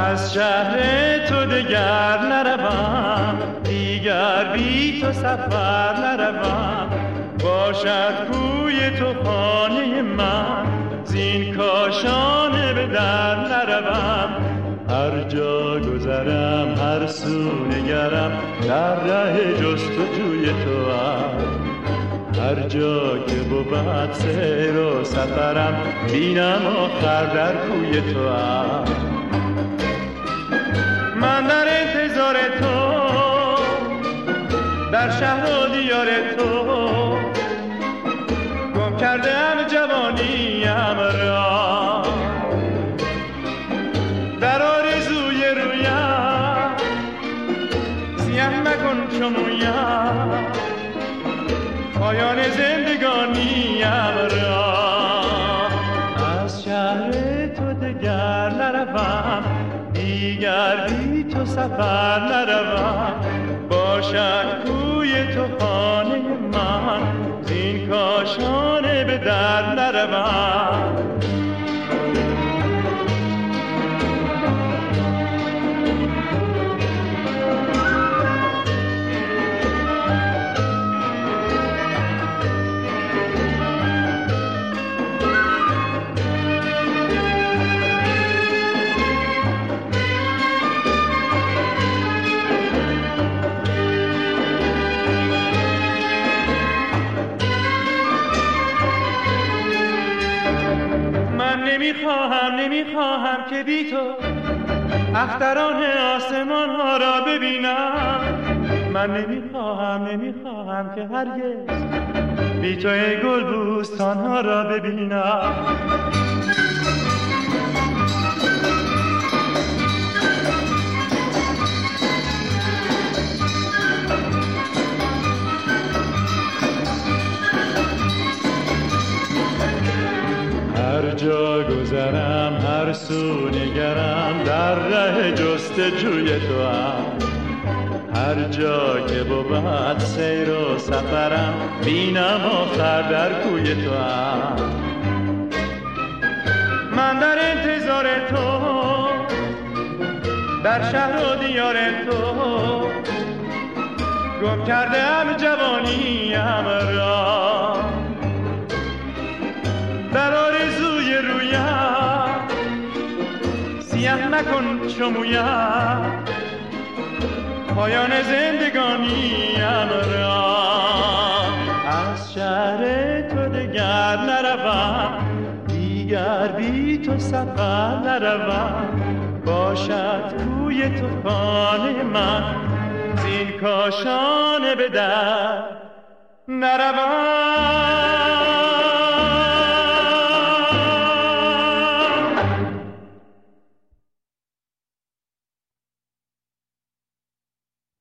از شهر تو دگر نروم، دیگر بی تو سفر نروم. باشد کوی تو خانه من، زین کاشانه به در نروم. هر جا گذرم هر سو نگرم، در ره جستجوی تو هم. هر جا که بود سیر و سفرم، بینم آخر در کوی تو هم. من در انتظار تو، در شهر و دیار تو، گم کرده ام جوانیم را. در آرزوی رویم سیه مکن چو مویم، پایان زندگانیم را. از شهر تو دگر نروم، دیگر بی تو سفر نروم. باشد کوی تو خانه من، زین کاشانه به در نروم. نمیخواهم که بی تو اختران آسمان ها را ببینم. من نمیخواهم که هرگز بی تو گل بوستان ها را ببینم. هر جا گذرم هر سو نگرم، در ره جستجوی تو هم. هر جا که بود سیر و سفرم، بینم آخر در کوی تو هم. من در انتظار تو، در شهر و دیار تو، گم کرده ام جوانیم را. در آرزوی رویم سیه مکن چو مویم، پایان زندگانیم را. از شهر تو دگر نروم، دیگر بی تو سفر نروم. باشد کوی تو خانه من، زین کاشانه به در نروم.